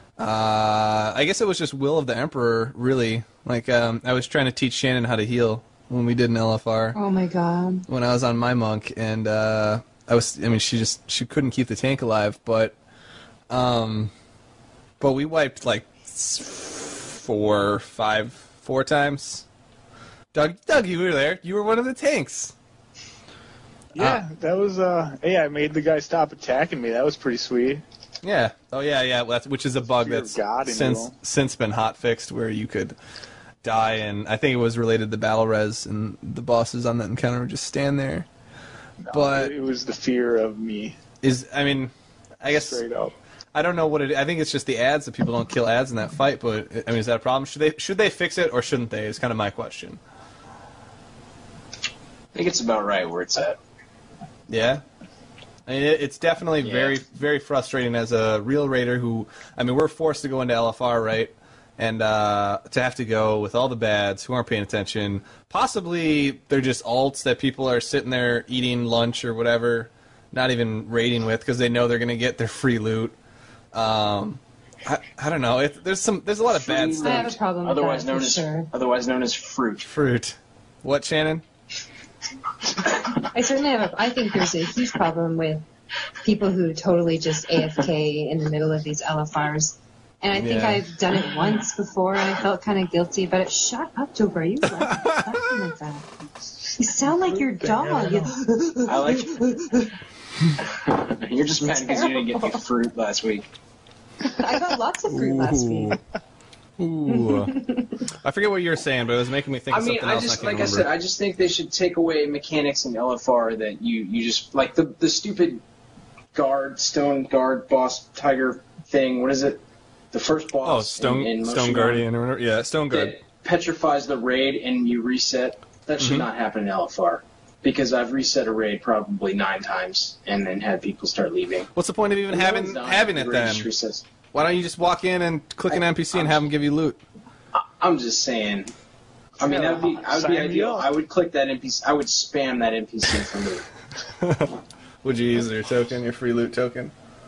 Uh, I guess it was just Will of the Emperor, really. Like, um, I was trying to teach Shannon how to heal when we did an L F R Oh my god. when I was on my monk, and uh, I was, I mean, she just, she couldn't keep the tank alive, but, um, but we wiped like s- four, five, four times. Doug, Doug, you were there. You were one of the tanks. Yeah, that was, uh, yeah, I made the guy stop attacking me. That was pretty sweet. Yeah. Oh yeah, yeah. Well, that's, which is a bug Fear of that's God in since you. since been hot fixed, where you could die, and I think it was related to battle res, and the bosses on that encounter would just stand there. No, But- it was the fear of me, Is I mean, I guess straight up. I don't know what it. I think it's just the ads that people don't kill ads in that fight. But I mean, is that a problem? Should they should they fix it or shouldn't they? Is kind of my question. I think it's about right where it's at. Yeah. I mean, it, it's definitely Yeah. very, very frustrating as a real raider who, I mean, we're forced to go into L F R, right? And uh, to have to go with all the bads who aren't paying attention. Possibly they're just alts that people are sitting there eating lunch or whatever, not even raiding with because they know they're going to get their free loot. Um, I, I don't know. It, there's some. There's a lot of bad Free I have stuff. a problem with Otherwise that, known for as sure. otherwise known as fruit. Fruit. What, Shannon? I certainly have a, I think there's a huge problem with people who totally just A F K in the middle of these L F Rs. And I think Yeah. I've done it once before, and I felt kind of guilty about it. Shut up, Dober. Are you laughing like that? You sound like your dog. You- I like. You're just mad because you didn't get the fruit last week. I got lots of fruit last week. Ooh. I forget what you were saying, but it was making me think I of mean, something I else. just I like can't I remember. said, I just think they should take away mechanics in L F R that you you just like the the stupid guard stone guard boss tiger thing. What is it? The first boss. Oh, Stone in, in Stone Motion Guardian or whatever. Yeah, Stone Guard. that petrifies the raid and you reset. That should Mhm. not happen in L F R. Because I've reset a raid probably nine times and then had people start leaving. What's the point of even No having one's dying, having the it raid then? just resets. Why don't you just walk in and click an I- N P C and I'm- have them give you loot? I'm just saying. I mean, that would be, I would Sign be me ideal. up. I would click that N P C. I would spam that N P C for loot. Would you use your token, your free loot token?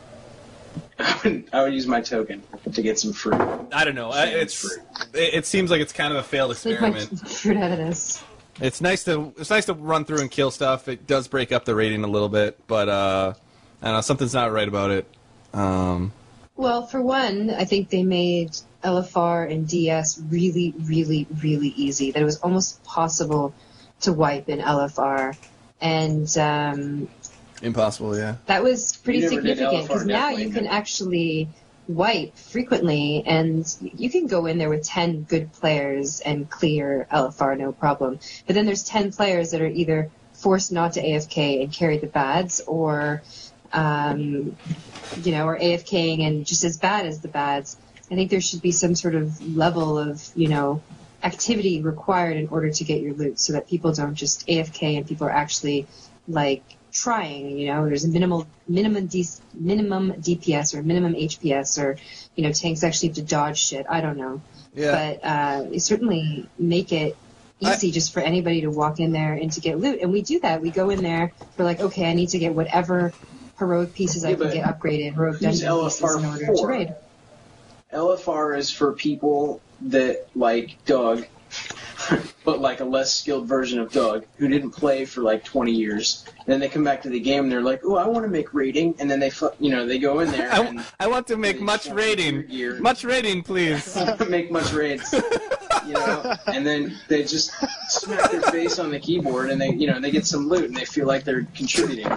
I would, I would use my token to get some fruit. I don't know. I- Spam It's fruit. it, it seems like it's kind of a failed Take my experiment. fruit out of this. It's nice to it's nice to run through and kill stuff. It does break up the rating a little bit, but uh, I don't know, something's not right about it. Um, Well, for one, I think they made L F R and D S really, really, really easy. That it was almost possible to wipe in L F R. And um, impossible, yeah. that was pretty You never did significant L F R, because now definitely you can never. actually wipe frequently and you can go in there with ten good players and clear L F R no problem. But then there's ten players that are either forced not to A F K and carry the bads or, um, you know, are AFKing and just as bad as the bads. I think there should be some sort of level of, you know, activity required in order to get your loot so that people don't just A F K and people are actually like trying, you know, there's a minimal minimum D, minimum D P S or minimum H P S or, you know, tanks actually have to dodge shit. I don't know. Yeah. But uh, you certainly make it easy just for anybody to walk in there and to get loot. And we do that. We go in there, we're like, okay, I need to get whatever heroic pieces I Yeah, can but get upgraded, heroic who's dungeon L F R pieces in order to for? raid. L F R is for people that like Doug, but like a less skilled version of Doug, who didn't play for like twenty years. And then they come back to the game and they're like, "Oh, I want to make rating," and then they, fu- you know, they go in there I, and I want to make they much just want rating. your gear. Much rating, please. make much raids, you know, and then they just smack their face on the keyboard and they, you know, they get some loot and they feel like they're contributing.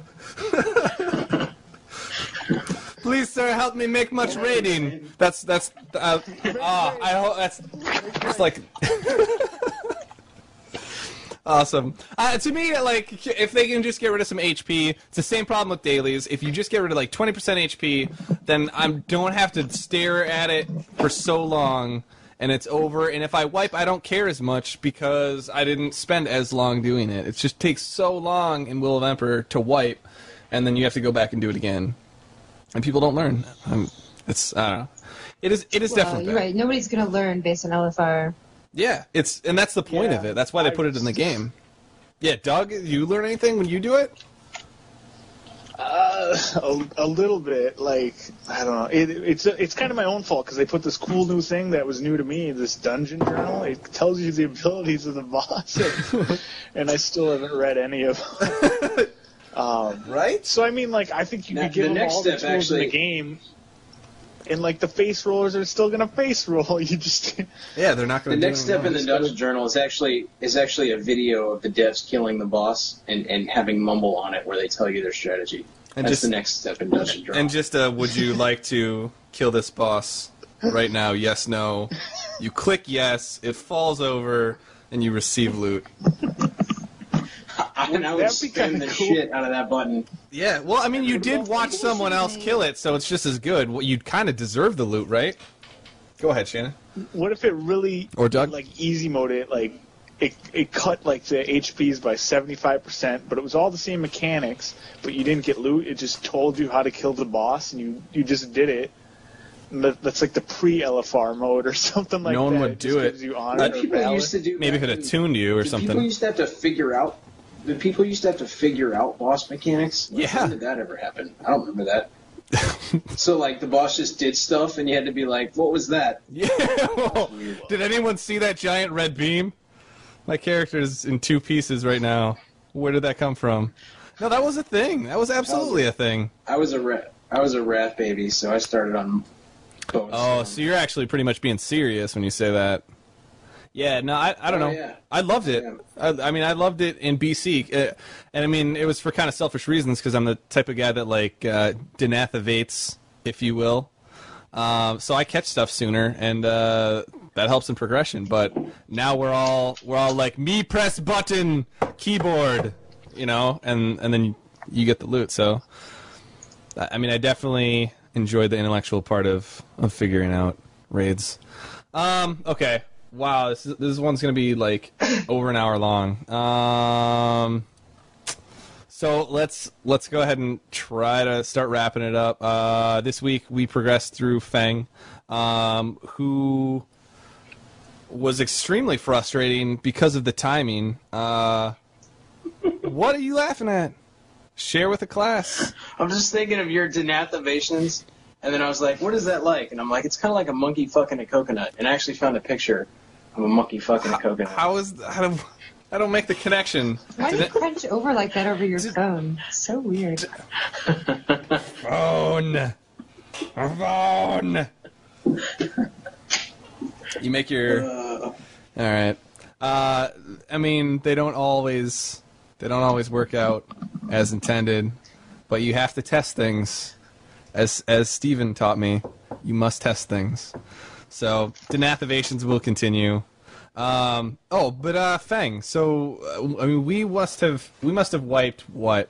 Please, sir, help me make much rating. That's that's. Uh, ah, I hope that's. It's like. Awesome. Uh, to me, like, if they can just get rid of some H P, it's the same problem with dailies. If you just get rid of like twenty percent H P, then I don't have to stare at it for so long, and it's over. And if I wipe, I don't care as much because I didn't spend as long doing it. It just takes so long in Will of Emperor to wipe, and then you have to go back and do it again. And people don't learn. Um, it's I don't know. It is it is Well, definitely you're bad. right. Nobody's going to learn based on L F R. Yeah, it's and that's the point Yeah, of it. That's why they I put it in the just- game. Yeah, Doug, you learn anything when you do it? Uh, a, a little bit. Like I don't know. It, it's it's kind of my own fault because they put this cool new thing that was new to me. This dungeon journal. It tells you the abilities of the boss, and, and I still haven't read any of them. Um, Right? so I mean, like I think you Now, could give the them next all the step tools in actually- the game. And like the face rollers are still gonna face roll. You just Yeah, they're not The going to. next step in the Dungeon Journal is actually is actually a video of the devs killing the boss and, and having mumble on it where they tell you their strategy. And That's just- the next step in Dungeon Journal. And just, uh, would you like to kill this boss right now? Yes, no. You click yes, it falls over, and you receive loot. and I would That'd be spam kinda the cool. shit out of that button. Yeah, well, I mean, you did watch someone else kill it, so it's just as good. Well, you'd kind of deserve the loot, right? Go ahead, Shannon. what if it really Or Doug? like easy mode it like it it cut like the H Ps by seventy-five percent, but it was all the same mechanics, but you didn't get loot. It just told you how to kill the boss, and you you just did it. And that, that's like the pre-L F R mode or something like No one that. would It do just it. gives you honor What or people valor. used to do Maybe if back it in- attuned you or did something. People used to have to figure out. Did people used to have to figure out boss mechanics? Like, Yeah. When did that ever happen? I don't remember that. So like the boss just did stuff, and you had to be like, "What was that?" Yeah. Did anyone see that giant red beam? My character's in two pieces right now. Where did that come from? No, that was a thing. That was absolutely a thing. I was a rat. I was a rat baby, so I started on. Bone Oh, Storm. so you're actually pretty much being serious when you say that. Yeah, no, I, I don't Oh, know. yeah. I loved it. Yeah. I, I mean, I loved it in B C, uh, and I mean, it was for kind of selfish reasons because I'm the type of guy that like uh, denathivates, if you will. Um, so I catch stuff sooner, and uh, that helps in progression. But now we're all we're all like me press button keyboard, you know, and and then you get the loot. So I mean, I definitely enjoyed the intellectual part of of figuring out raids. Um, okay, wow, this is, this one's gonna be like over an hour long. Um. So let's let's go ahead and try to start wrapping it up. Uh, this week we progressed through Feng, um, who was extremely frustrating because of the timing. Uh, what are you laughing at? Share with the class. I'm just thinking of your denathivations, and then I was like, what is that like? And I'm like, it's kind of like a monkey fucking a coconut. And I actually found a picture of a monkey fucking a coconut. How is how do I don't make the connection? Why do you crunch over like that over your phone? So weird. Phone. Phone. You make your. All right. Uh, I mean, they don't always. They don't always work out as intended, but you have to test things. As as Steven taught me, you must test things. So denathivations will continue. Um, oh, but uh, Feng. So uh, I mean, we must have we must have wiped what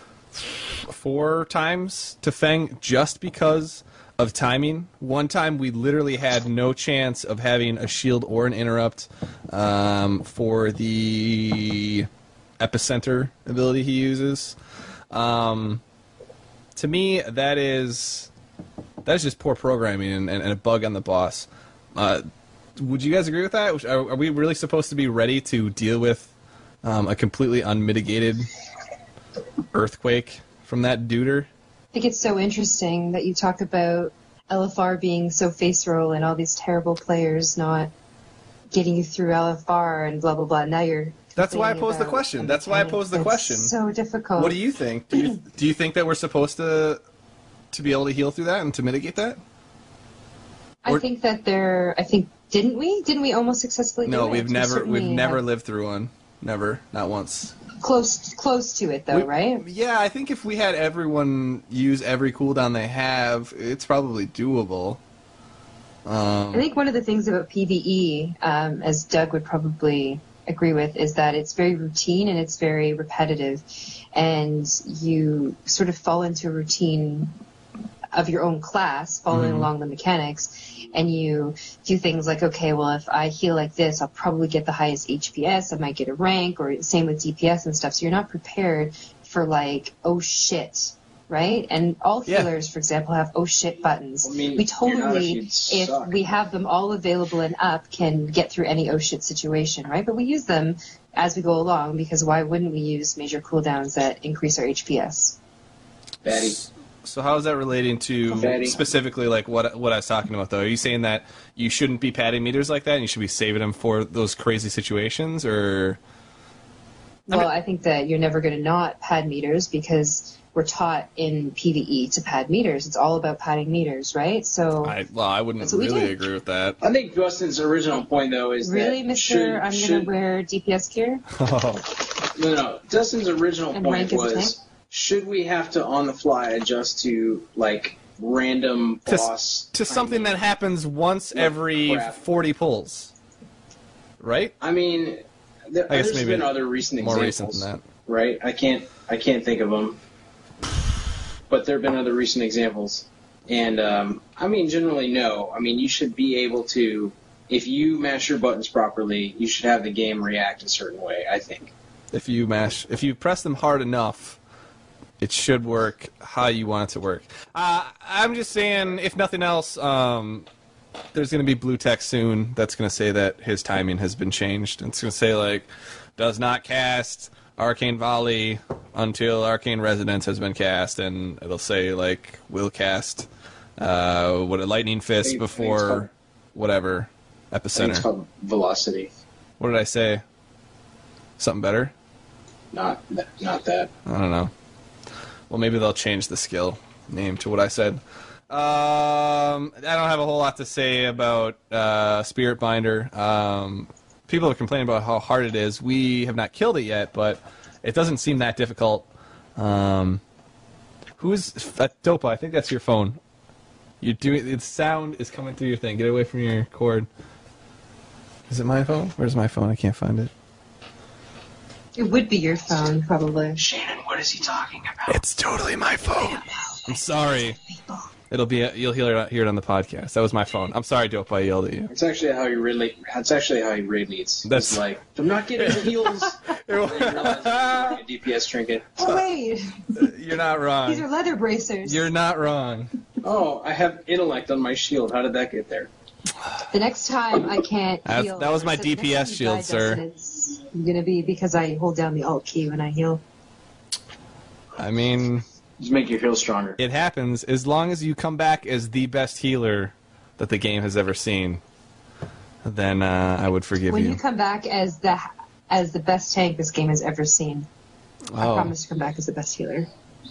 four times to Feng just because of timing. One time we literally had no chance of having a shield or an interrupt um, for the epicenter ability he uses. Um, to me, that is that is just poor programming and, and, and a bug on the boss. Uh, Would you guys agree with that? Are, are we really supposed to be ready to deal with um, a completely unmitigated earthquake from that duder? I think it's so interesting that you talk about L F R being so face roll and all these terrible players not getting you through L F R and blah, blah, blah. Now you're... That's why I posed the question. That's why I posed the question. It's so difficult. What do you think? Do you, do you think that we're supposed to to be able to heal through that and to mitigate that? I Or- think that they're... I think... Didn't we? Didn't we almost successfully do No, it? we've We never certainly we've never have- lived through one. Never, not once. Close, close to it, though, We- right? Yeah, I think if we had everyone use every cooldown they have, it's probably doable. Um, I think one of the things about PvE, um, as Doug would probably agree with, is that it's very routine and it's very repetitive, and you sort of fall into a routine of your own class, following Mm-hmm. along the mechanics, and you do things like, okay, well, if I heal like this, I'll probably get the highest H P S, I might get a rank, or same with D P S and stuff, so you're not prepared for, like, oh shit, right? And all Yeah. healers, for example, have oh shit buttons. I mean, we you're not if totally, you'd if suck. we have them all available and up, can get through any oh shit situation, right? But we use them as we go along, because why wouldn't we use major cooldowns that increase our H P S? Batty. So how is that relating to Fatty. specifically like what what I was talking about though? Are you saying that you shouldn't be padding meters like that and you should be saving them for those crazy situations, or? Well, I think that you're never going to not pad meters, because we're taught in PvE to pad meters. It's all about padding meters, right? So I, well, I wouldn't That's what we really do. agree with that. I think Dustin's original point, though, is really, that Mister should, I'm going should, to wear D P S gear? No, no. Dustin's original And point rank as a tank? was, should we have to on the fly adjust to like random To, boss to something timing? that happens once Like every crap. forty pulls, right? I mean, there, I guess there's maybe been other recent More examples, recent than that. right? I can't, I can't think of them, but there have been other recent examples, and um, I mean, generally, no. I mean, you should be able to, if you mash your buttons properly, you should have the game react a certain way. I think. If you mash, if you press them hard enough, it should work how you want it to work. Uh, I'm just saying, if nothing else, um, there's going to be blue text soon that's going to say that his timing has been changed. It's going to say, like, does not cast Arcane Volley until Arcane Resonance has been cast, and it'll say, like, will cast uh, what a Lightning Fist I think- I think it's before called- whatever I think it's Epicenter. called velocity, What did I say? Something better? not not that. I don't know. Well, maybe they'll change the skill name to what I said. Um, I don't have a whole lot to say about uh, Spirit Binder. Um, people are complaining about how hard it is. We have not killed it yet, but it doesn't seem that difficult. Um, who's uh, Dopa? I think that's your phone. You're doing. Its sound is coming through your thing. Get away from your cord. Is it my phone? Where's my phone? I can't find it. It would be your phone, probably. Shannon, what is he talking about? It's totally my phone. I'm sorry. It'll be. You'll hear it, hear it on the podcast. That was my phone. I'm sorry, Dope. I yelled at you. It's actually how he really. It's actually how he really leads. That's- It's like I'm not getting the heels. And then you realize it's like a D P S trinket. Oh, wait. You're not These are wrong. leather bracers. You're not wrong. Oh, I have intellect on my shield. How did that get there? The next time I can't That's- heal. that was my so D P S the next time you shield, sir. Dustin, It's gonna be because I hold down the Alt key when I heal. I mean, Just make you feel stronger. it happens as long as you come back as the best healer that the game has ever seen. Then uh, I would forgive When you. you come back as the as the best tank this game has ever seen, I Oh, promise to come back as the best healer.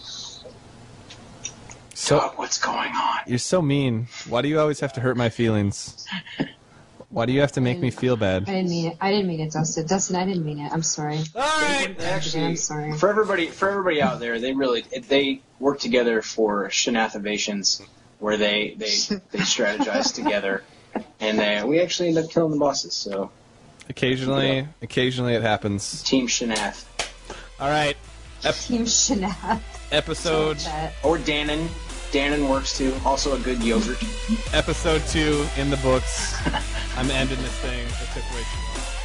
so Dog, what's going on? you're so mean. Why do you always have to hurt my feelings? Why do you have to make me feel I bad? didn't mean it. I didn't mean it, Dustin. Dustin, I didn't mean it. I'm sorry. All right. They actually, I'm sorry. for everybody, for everybody out there, they really they work together for Shenathivations, where they they they strategize together, and they, we actually end up killing the bosses. So Occasionally, occasionally it happens. Team Shenath All right. Ep- Team Shanath. episode That. or Danon. Danon works too. Also a good yogurt. episode two in the books. I'm ending this thing. It took way too long.